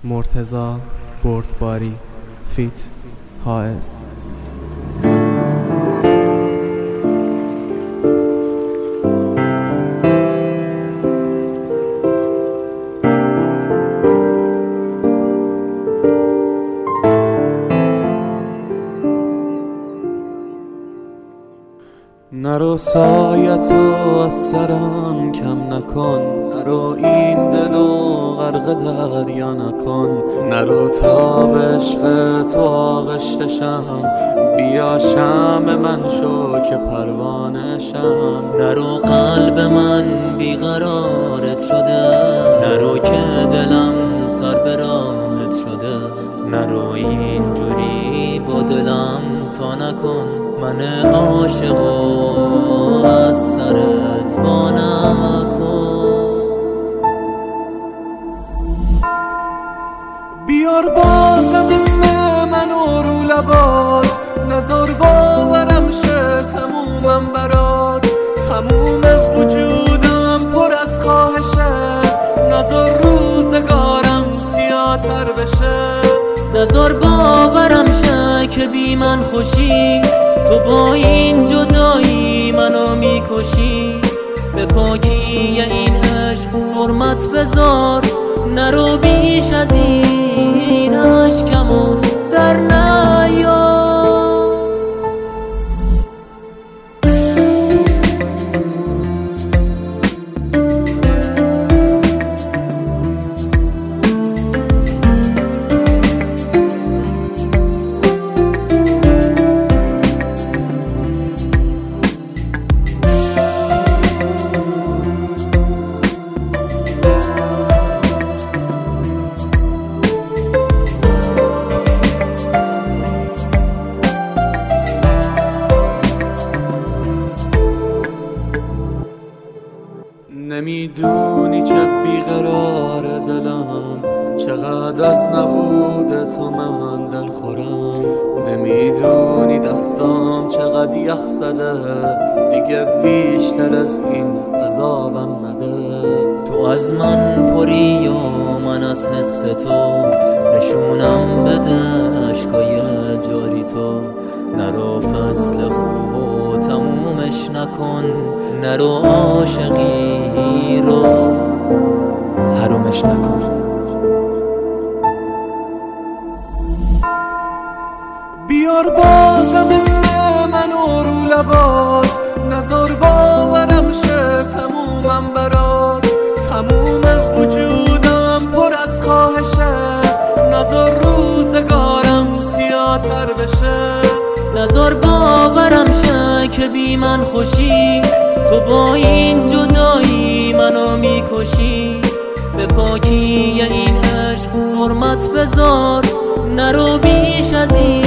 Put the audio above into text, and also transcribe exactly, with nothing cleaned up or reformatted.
مرتضی بردباری فیت حائز. نرو سایتو از سرم کم نکن، نرو این دلو غرق دریا نکن، نرو تا به عشق تو آغشتشم، بیا شمع من شو که پروانه شم. نرو قلب من بیقرارت شده، نرو که دلم سر به راهت شده، نرو اینجوری با دلم تا نکن، من عاشقو از سرت وا نکن. بیار بازم اسم منو رو لبات، نزار باورم شه تمومم برات، تموم وجودم پر از خواهشه، نزار روزگارم سیاتر بشه، نزار باورم شه که بی من خوشی، تو با این جدایی منو میکشی، به پاکی این عشق حرمت بذار، نرو بیش از این اشکمو در نیار. نمیدونی چه بیقرار دلم، چقدر از نبود تو من دل خورم، نمیدونی دستام چقدر یخ زده، دیگه بیشتر از این عذابم نده. تو از من پری و من از حس تو، نشونم بده عشقای جاری تو، نرو فصل خوب و تمومش نکن، نرو عاشقی رو حرومش نکن. بیار بازم اسم منو رو لبات، نزار باورم شه تمومم برات، تموم وجودم پر از خواهشه، نزار روزگارم سیاتر بشه، نزار باورم شه که بی من خوشی، تو با این جدایی منو میکشی، به پاکی این عشق حرمت بذار، نرو بیش از این